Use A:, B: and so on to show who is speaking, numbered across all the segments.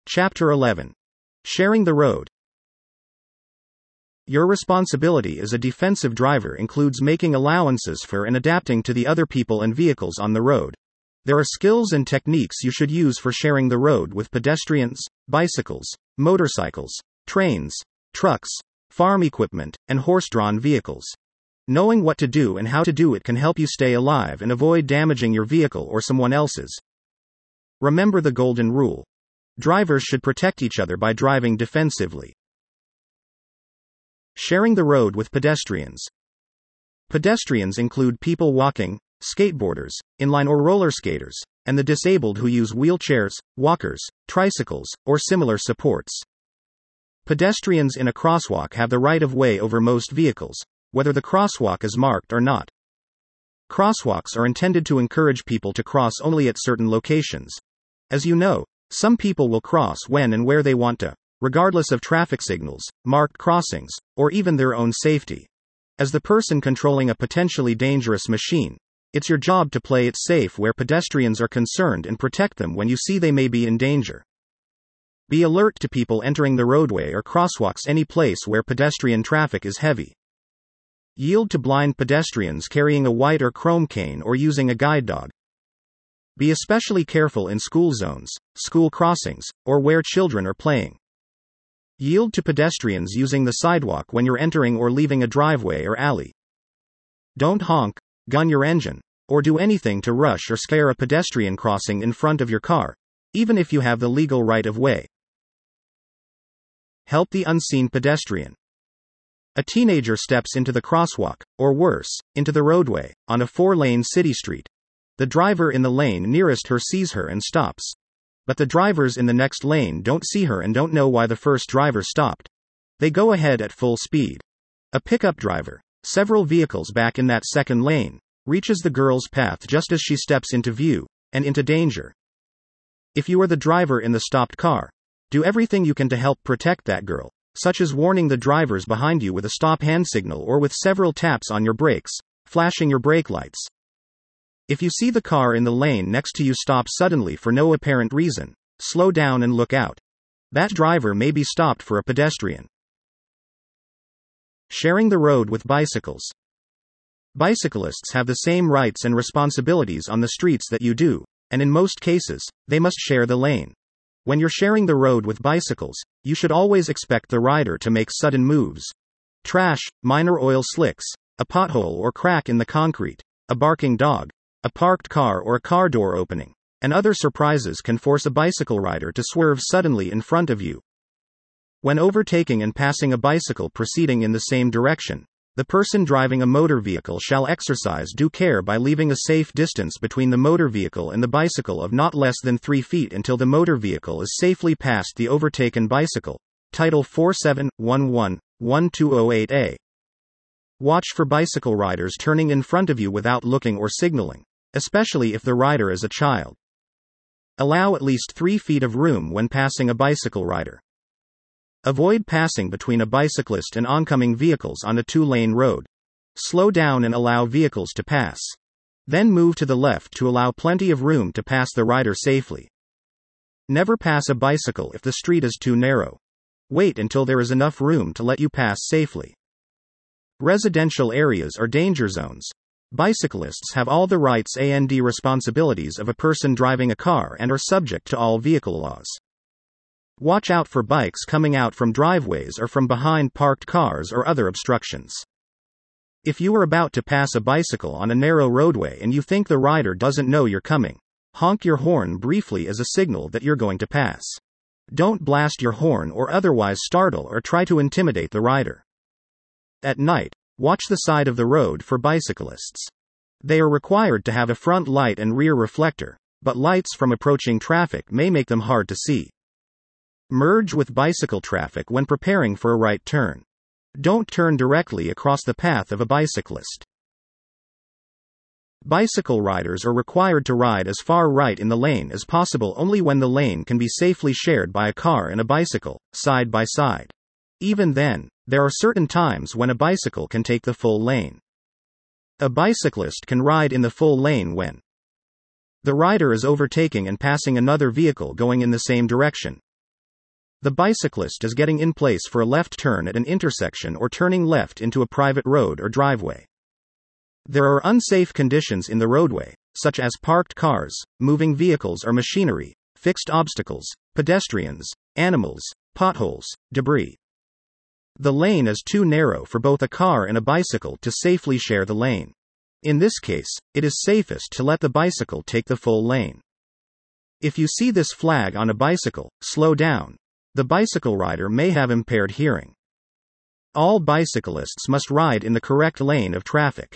A: Chapter 11. Sharing the road. Your responsibility as a defensive driver includes making allowances for and adapting to the other people and vehicles on the road. There are skills and techniques you should use for sharing the road with pedestrians, bicycles, motorcycles, trains, trucks, farm equipment, and horse-drawn vehicles. Knowing what to do and how to do it can help you stay alive and avoid damaging your vehicle or someone else's. Remember the golden rule. Drivers should protect each other by driving defensively. Sharing the road with pedestrians. Pedestrians include people walking, skateboarders, inline or roller skaters, and the disabled who use wheelchairs, walkers, tricycles, or similar supports. Pedestrians in a crosswalk have the right of way over most vehicles, whether the crosswalk is marked or not. Crosswalks are intended to encourage people to cross only at certain locations. As you know, some people will cross when and where they want to, regardless of traffic signals, marked crossings, or even their own safety. As the person controlling a potentially dangerous machine, it's your job to play it safe where pedestrians are concerned and protect them when you see they may be in danger. Be alert to people entering the roadway or crosswalks any place where pedestrian traffic is heavy. Yield to blind pedestrians carrying a white or chrome cane or using a guide dog. Be especially careful in school zones, school crossings, or where children are playing. Yield to pedestrians using the sidewalk when you're entering or leaving a driveway or alley. Don't honk, gun your engine, or do anything to rush or scare a pedestrian crossing in front of your car, even if you have the legal right of way. Help the unseen pedestrian. A teenager steps into the crosswalk, or worse, into the roadway, on a 4-lane city street. The driver in the lane nearest her sees her and stops. But the drivers in the next lane don't see her and don't know why the first driver stopped. They go ahead at full speed. A pickup driver, several vehicles back in that second lane, reaches the girl's path just as she steps into view, and into danger. If you are the driver in the stopped car, do everything you can to help protect that girl, such as warning the drivers behind you with a stop hand signal or with several taps on your brakes, flashing your brake lights. If you see the car in the lane next to you stop suddenly for no apparent reason, slow down and look out. That driver may be stopped for a pedestrian. Sharing the road with bicycles. Bicyclists have the same rights and responsibilities on the streets that you do, and in most cases, they must share the lane. When you're sharing the road with bicycles, you should always expect the rider to make sudden moves. Trash, minor oil slicks, a pothole or crack in the concrete, a barking dog, a parked car or a car door opening, and other surprises can force a bicycle rider to swerve suddenly in front of you. When overtaking and passing a bicycle proceeding in the same direction, the person driving a motor vehicle shall exercise due care by leaving a safe distance between the motor vehicle and the bicycle of not less than 3 feet until the motor vehicle is safely past the overtaken bicycle. Title 4711-1208A. Watch for bicycle riders turning in front of you without looking or signaling, especially if the rider is a child. Allow at least 3 feet of room when passing a bicycle rider. Avoid passing between a bicyclist and oncoming vehicles on a 2-lane road. Slow down and allow vehicles to pass. Then move to the left to allow plenty of room to pass the rider safely. Never pass a bicycle if the street is too narrow. Wait until there is enough room to let you pass safely. Residential areas are danger zones. Bicyclists have all the rights and responsibilities of a person driving a car and are subject to all vehicle laws. Watch out for bikes coming out from driveways or from behind parked cars or other obstructions. If you are about to pass a bicycle on a narrow roadway and you think the rider doesn't know you're coming, honk your horn briefly as a signal that you're going to pass. Don't blast your horn or otherwise startle or try to intimidate the rider. At night, watch the side of the road for bicyclists. They are required to have a front light and rear reflector, but lights from approaching traffic may make them hard to see. Merge with bicycle traffic when preparing for a right turn. Don't turn directly across the path of a bicyclist. Bicycle riders are required to ride as far right in the lane as possible only when the lane can be safely shared by a car and a bicycle, side by side. Even then, there are certain times when a bicycle can take the full lane. A bicyclist can ride in the full lane when the rider is overtaking and passing another vehicle going in the same direction. The bicyclist is getting in place for a left turn at an intersection or turning left into a private road or driveway. There are unsafe conditions in the roadway, such as parked cars, moving vehicles or machinery, fixed obstacles, pedestrians, animals, potholes, debris. The lane is too narrow for both a car and a bicycle to safely share the lane. In this case, it is safest to let the bicycle take the full lane. If you see this flag on a bicycle, slow down. The bicycle rider may have impaired hearing. All bicyclists must ride in the correct lane of traffic.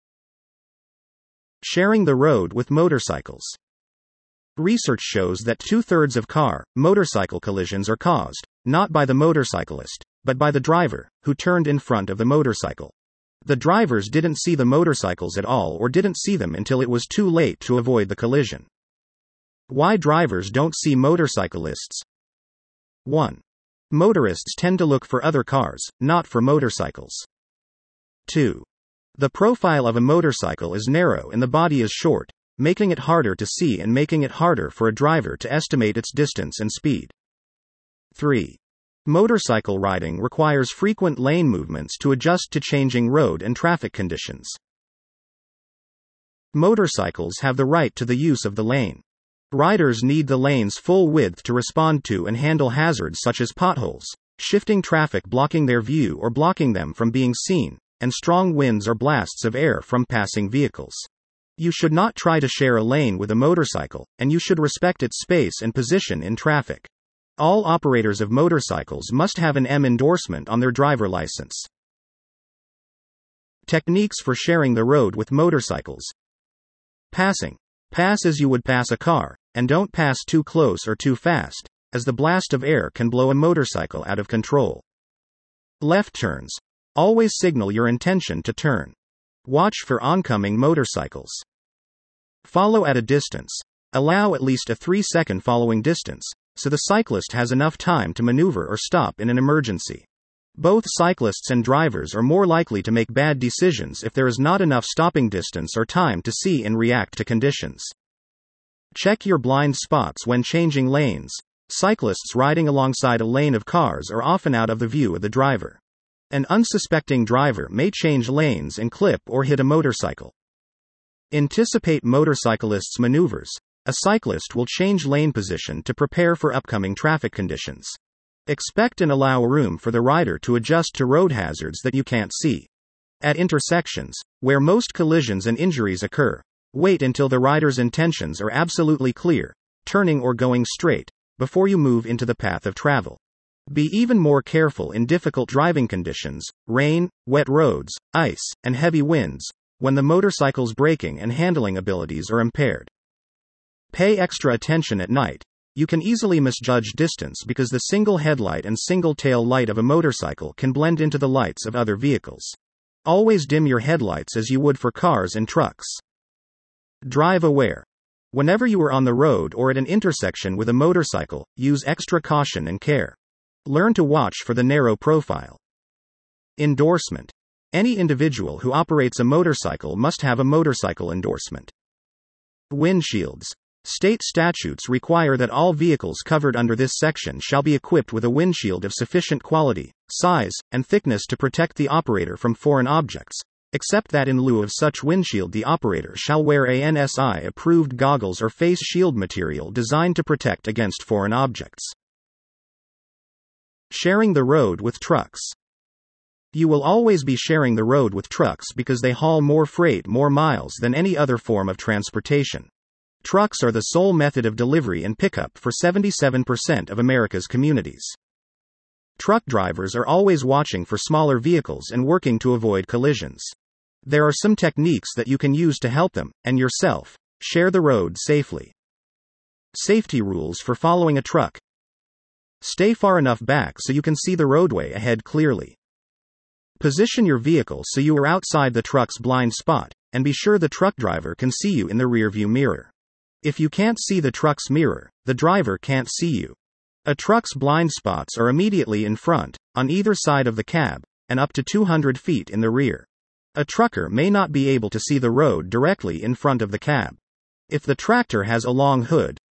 A: Sharing the road with motorcycles. Research shows that 2/3 of motorcycle collisions are caused, not by the motorcyclist, but by the driver, who turned in front of the motorcycle. The drivers didn't see the motorcycles at all or didn't see them until it was too late to avoid the collision. Why drivers don't see motorcyclists? 1. Motorists tend to look for other cars, not for motorcycles. 2. The profile of a motorcycle is narrow and the body is short, making it harder to see and making it harder for a driver to estimate its distance and speed. 3. Motorcycle riding requires frequent lane movements to adjust to changing road and traffic conditions. Motorcycles have the right to the use of the lane. Riders need the lane's full width to respond to and handle hazards such as potholes, shifting traffic blocking their view or blocking them from being seen, and strong winds or blasts of air from passing vehicles. You should not try to share a lane with a motorcycle, and you should respect its space and position in traffic. All operators of motorcycles must have an M endorsement on their driver license. Techniques for sharing the road with motorcycles. Passing. Pass as you would pass a car, and don't pass too close or too fast, as the blast of air can blow a motorcycle out of control. Left turns. Always signal your intention to turn. Watch for oncoming motorcycles. Follow at a distance. Allow at least a 3-second following distance, so the cyclist has enough time to maneuver or stop in an emergency. Both cyclists and drivers are more likely to make bad decisions if there is not enough stopping distance or time to see and react to conditions. Check your blind spots when changing lanes. Cyclists riding alongside a lane of cars are often out of the view of the driver. An unsuspecting driver may change lanes and clip or hit a motorcycle. Anticipate motorcyclists' maneuvers. A cyclist will change lane position to prepare for upcoming traffic conditions. Expect and allow room for the rider to adjust to road hazards that you can't see. At intersections, where most collisions and injuries occur, wait until the rider's intentions are absolutely clear, turning or going straight, before you move into the path of travel. Be even more careful in difficult driving conditions, rain, wet roads, ice, and heavy winds, when the motorcycle's braking and handling abilities are impaired. Pay extra attention at night. You can easily misjudge distance because the single headlight and single tail light of a motorcycle can blend into the lights of other vehicles. Always dim your headlights as you would for cars and trucks. Drive aware. Whenever you are on the road or at an intersection with a motorcycle, use extra caution and care. Learn to watch for the narrow profile. Endorsement. Any individual who operates a motorcycle must have a motorcycle endorsement. Windshields. State statutes require that all vehicles covered under this section shall be equipped with a windshield of sufficient quality, size, and thickness to protect the operator from foreign objects, except that in lieu of such windshield the operator shall wear a NSI-approved goggles or face shield material designed to protect against foreign objects. Sharing the road with trucks. You will always be sharing the road with trucks because they haul more freight more miles than any other form of transportation. Trucks are the sole method of delivery and pickup for 77% of America's communities. Truck drivers are always watching for smaller vehicles and working to avoid collisions. There are some techniques that you can use to help them, and yourself, share the road safely. Safety rules for following a truck. Stay far enough back so you can see the roadway ahead clearly. Position your vehicle so you are outside the truck's blind spot, and be sure the truck driver can see you in the rearview mirror. If you can't see the truck's mirror, the driver can't see you. A truck's blind spots are immediately in front, on either side of the cab, and up to 200 feet in the rear. A trucker may not be able to see the road directly in front of the cab. If the tractor has a long hood,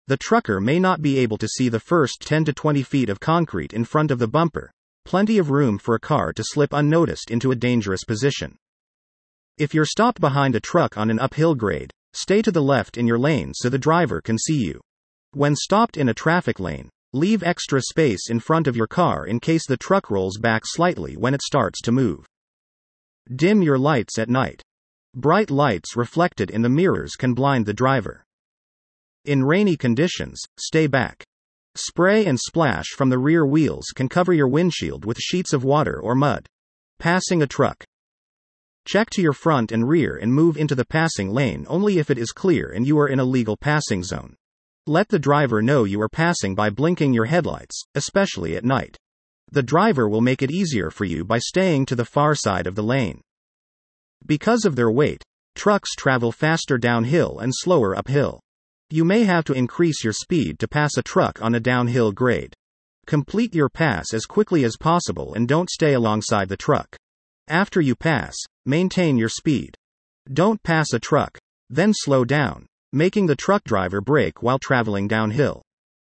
A: The trucker may not be able to see the first 10 to 20 feet of concrete in front of the bumper, plenty of room for a car to slip unnoticed into a dangerous position. If you're stopped behind a truck on an uphill grade, stay to the left in your lane so the driver can see you. When stopped in a traffic lane, leave extra space in front of your car in case the truck rolls back slightly when it starts to move. Dim your lights at night. Bright lights reflected in the mirrors can blind the driver. In rainy conditions, stay back. Spray and splash from the rear wheels can cover your windshield with sheets of water or mud. Passing a truck. Check to your front and rear and move into the passing lane only if it is clear and you are in a legal passing zone. Let the driver know you are passing by blinking your headlights, especially at night. The driver will make it easier for you by staying to the far side of the lane. Because of their weight, trucks travel faster downhill and slower uphill. You may have to increase your speed to pass a truck on a downhill grade. Complete your pass as quickly as possible and don't stay alongside the truck. After you pass, maintain your speed. Don't pass a truck, then slow down, making the truck driver brake while traveling downhill.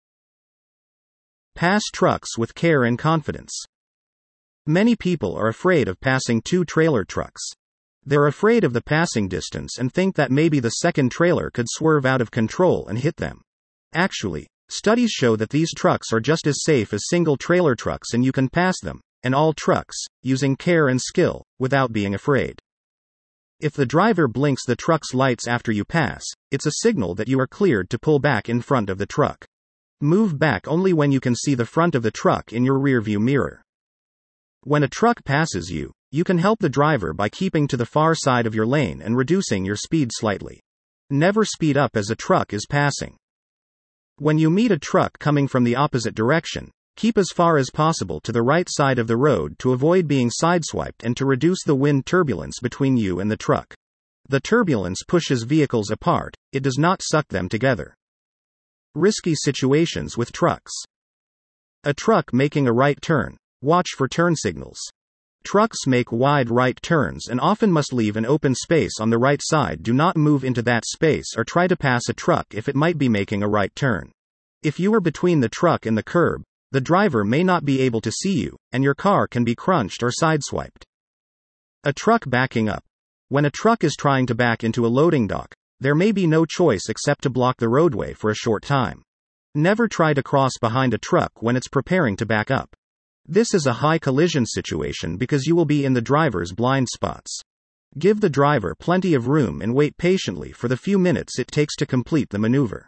A: Pass trucks with care and confidence. Many people are afraid of passing two trailer trucks. They're afraid of the passing distance and think that maybe the second trailer could swerve out of control and hit them. Actually, studies show that these trucks are just as safe as single trailer trucks and you can pass them, and all trucks, using care and skill, without being afraid. If the driver blinks the truck's lights after you pass, it's a signal that you are cleared to pull back in front of the truck. Move back only when you can see the front of the truck in your rearview mirror. When a truck passes you, you can help the driver by keeping to the far side of your lane and reducing your speed slightly. Never speed up as a truck is passing. When you meet a truck coming from the opposite direction, keep as far as possible to the right side of the road to avoid being sideswiped and to reduce the wind turbulence between you and the truck. The turbulence pushes vehicles apart, it does not suck them together. Risky situations with trucks. A truck making a right turn. Watch for turn signals. Trucks make wide right turns and often must leave an open space on the right side. Do not move into that space or try to pass a truck if it might be making a right turn. If you are between the truck and the curb, the driver may not be able to see you, and your car can be crunched or sideswiped. A truck backing up. When a truck is trying to back into a loading dock, there may be no choice except to block the roadway for a short time. Never try to cross behind a truck when it's preparing to back up. This is a high collision situation because you will be in the driver's blind spots. Give the driver plenty of room and wait patiently for the few minutes it takes to complete the maneuver.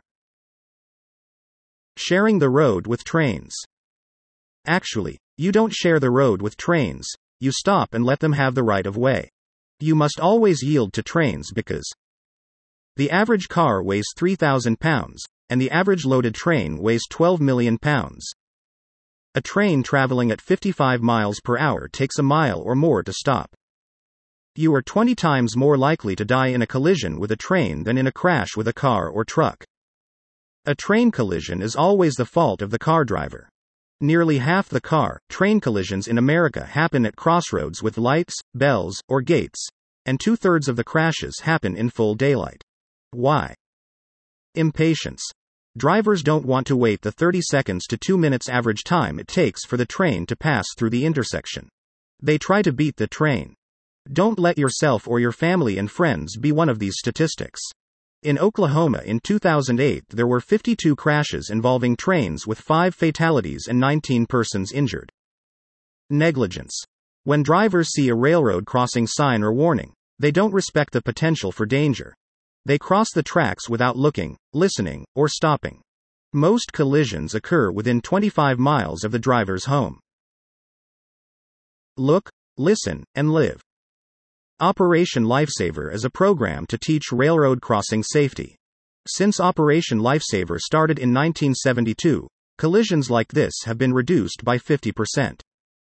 A: Sharing the road with trains. Actually, you don't share the road with trains, you stop and let them have the right of way. You must always yield to trains because the average car weighs 3,000 pounds, and the average loaded train weighs 12 million pounds. A train traveling at 55 miles per hour takes a mile or more to stop. You are 20 times more likely to die in a collision with a train than in a crash with a car or truck. A train collision is always the fault of the car driver. Nearly half the train collisions in America happen at crossroads with lights, bells, or gates, and 2/3 of the crashes happen in full daylight. Why? Impatience. Drivers don't want to wait the 30 seconds to 2 minutes average time it takes for the train to pass through the intersection. They try to beat the train. Don't let yourself or your family and friends be one of these statistics. In Oklahoma in 2008 there were 52 crashes involving trains with 5 fatalities and 19 persons injured. Negligence. When drivers see a railroad crossing sign or warning, they don't respect the potential for danger. They cross the tracks without looking, listening, or stopping. Most collisions occur within 25 miles of the driver's home. Look, listen, and live. Operation Lifesaver is a program to teach railroad crossing safety. Since Operation Lifesaver started in 1972, collisions like this have been reduced by 50%.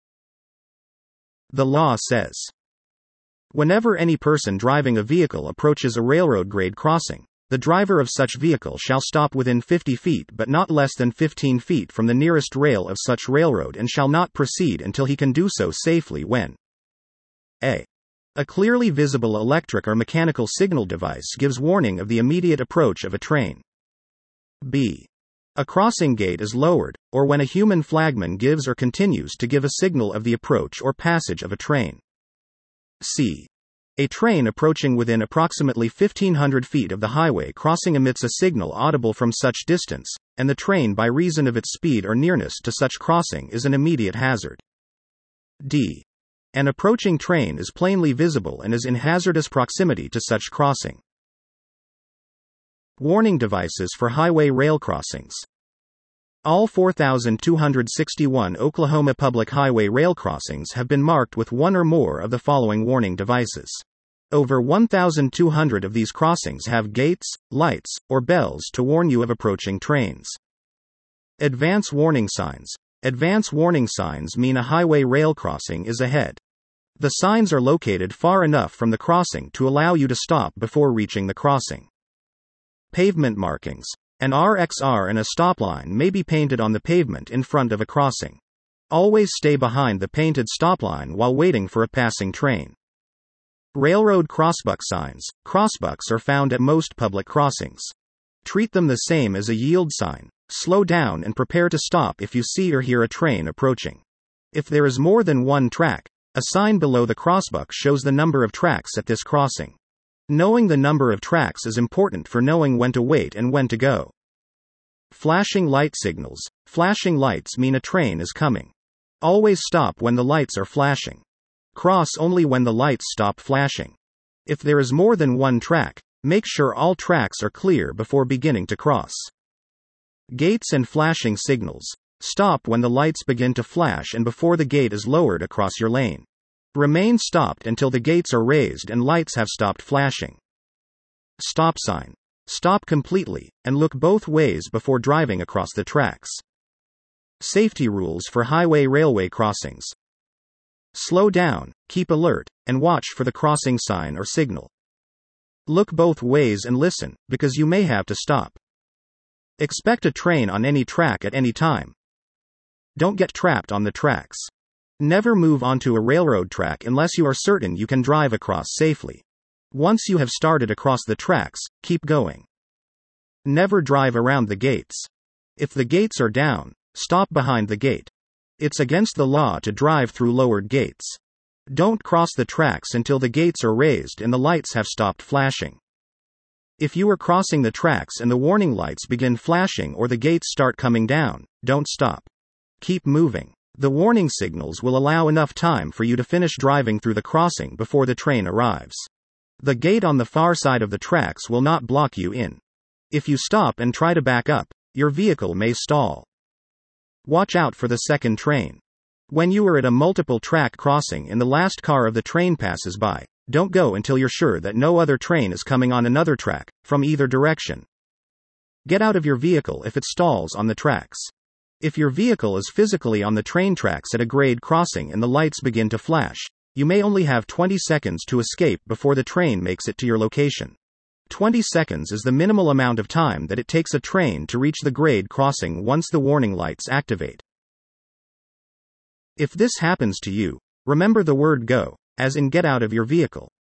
A: The law says, whenever any person driving a vehicle approaches a railroad grade crossing, the driver of such vehicle shall stop within 50 feet but not less than 15 feet from the nearest rail of such railroad and shall not proceed until he can do so safely when a clearly visible electric or mechanical signal device gives warning of the immediate approach of a train. B. A crossing gate is lowered, or when a human flagman gives or continues to give a signal of the approach or passage of a train. C. A train approaching within approximately 1,500 feet of the highway crossing emits a signal audible from such distance, and the train by reason of its speed or nearness to such crossing is an immediate hazard. D. An approaching train is plainly visible and is in hazardous proximity to such crossing. Warning devices for highway rail crossings. All 4,261 Oklahoma public highway rail crossings have been marked with one or more of the following warning devices. Over 1,200 of these crossings have gates, lights, or bells to warn you of approaching trains. Advance warning signs. Advance warning signs mean a highway rail crossing is ahead. The signs are located far enough from the crossing to allow you to stop before reaching the crossing. Pavement markings. An RXR and a stop line may be painted on the pavement in front of a crossing. Always stay behind the painted stop line while waiting for a passing train. Railroad crossbuck signs. Crossbucks are found at most public crossings. Treat them the same as a yield sign. Slow down and prepare to stop if you see or hear a train approaching. If there is more than one track, a sign below the crossbuck shows the number of tracks at this crossing. Knowing the number of tracks is important for knowing when to wait and when to go. Flashing light signals. Flashing lights mean a train is coming. Always stop when the lights are flashing. Cross only when the lights stop flashing. If there is more than one track, make sure all tracks are clear before beginning to cross. Gates and flashing signals. Stop when the lights begin to flash and before the gate is lowered across your lane. Remain stopped until the gates are raised and lights have stopped flashing. Stop sign. Stop completely, and look both ways before driving across the tracks. Safety rules for highway railway crossings. Slow down, keep alert, and watch for the crossing sign or signal. Look both ways and listen, because you may have to stop. Expect a train on any track at any time. Don't get trapped on the tracks. Never move onto a railroad track unless you are certain you can drive across safely. Once you have started across the tracks, keep going. Never drive around the gates. If the gates are down, stop behind the gate. It's against the law to drive through lowered gates. Don't cross the tracks until the gates are raised and the lights have stopped flashing. If you are crossing the tracks and the warning lights begin flashing or the gates start coming down, don't stop. Keep moving. The warning signals will allow enough time for you to finish driving through the crossing before the train arrives. The gate on the far side of the tracks will not block you in. If you stop and try to back up, your vehicle may stall. Watch out for the second train. When you are at a multiple track crossing and the last car of the train passes by, don't go until you're sure that no other train is coming on another track, from either direction. Get out of your vehicle if it stalls on the tracks. If your vehicle is physically on the train tracks at a grade crossing and the lights begin to flash, you may only have 20 seconds to escape before the train makes it to your location. 20 seconds is the minimal amount of time that it takes a train to reach the grade crossing once the warning lights activate. If this happens to you, remember the word go, as in get out of your vehicle.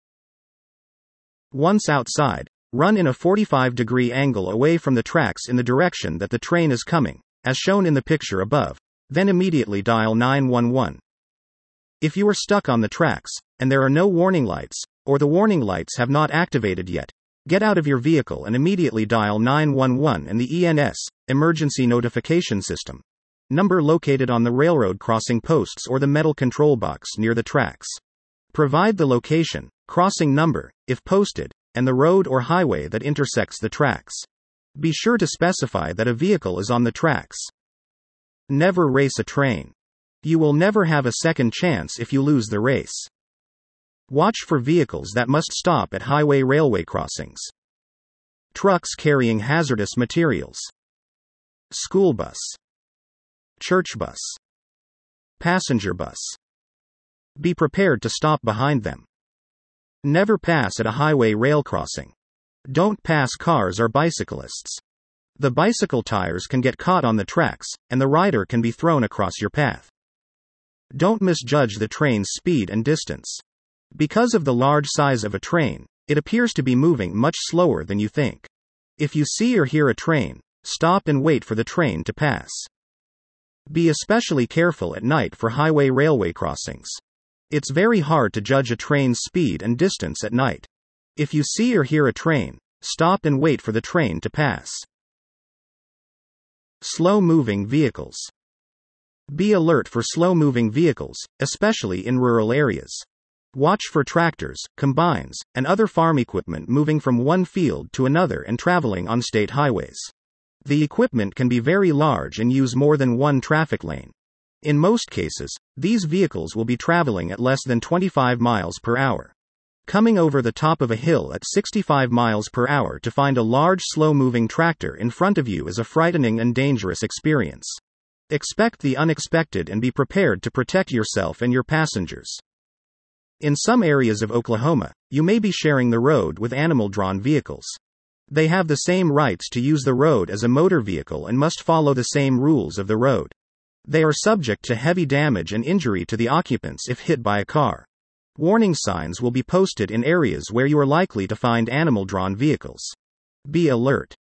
A: Once outside, run in a 45-degree angle away from the tracks in the direction that the train is coming, as shown in the picture above, then immediately dial 911. If you are stuck on the tracks, and there are no warning lights, or the warning lights have not activated yet, get out of your vehicle and immediately dial 911 and the ENS, Emergency Notification System, number located on the railroad crossing posts or the metal control box near the tracks. Provide the location, crossing number, if posted, and the road or highway that intersects the tracks. Be sure to specify that a vehicle is on the tracks. Never race a train. You will never have a second chance if you lose the race. Watch for vehicles that must stop at highway railway crossings. Trucks carrying hazardous materials. School bus. Church bus. Passenger bus. Be prepared to stop behind them. Never pass at a highway rail crossing. Don't pass cars or bicyclists. The bicycle tires can get caught on the tracks, and the rider can be thrown across your path. Don't misjudge the train's speed and distance. Because of the large size of a train, it appears to be moving much slower than you think. If you see or hear a train, stop and wait for the train to pass. Be especially careful at night for highway railway crossings. It's very hard to judge a train's speed and distance at night. If you see or hear a train, stop and wait for the train to pass. Slow-moving vehicles. Be alert for slow-moving vehicles, especially in rural areas. Watch for tractors, combines, and other farm equipment moving from one field to another and traveling on state highways. The equipment can be very large and use more than one traffic lane. In most cases, these vehicles will be traveling at less than 25 miles per hour. Coming over the top of a hill at 65 miles per hour to find a large slow-moving tractor in front of you is a frightening and dangerous experience. Expect the unexpected and be prepared to protect yourself and your passengers. In some areas of Oklahoma, you may be sharing the road with animal-drawn vehicles. They have the same rights to use the road as a motor vehicle and must follow the same rules of the road. They are subject to heavy damage and injury to the occupants if hit by a car. Warning signs will be posted in areas where you are likely to find animal-drawn vehicles. Be alert.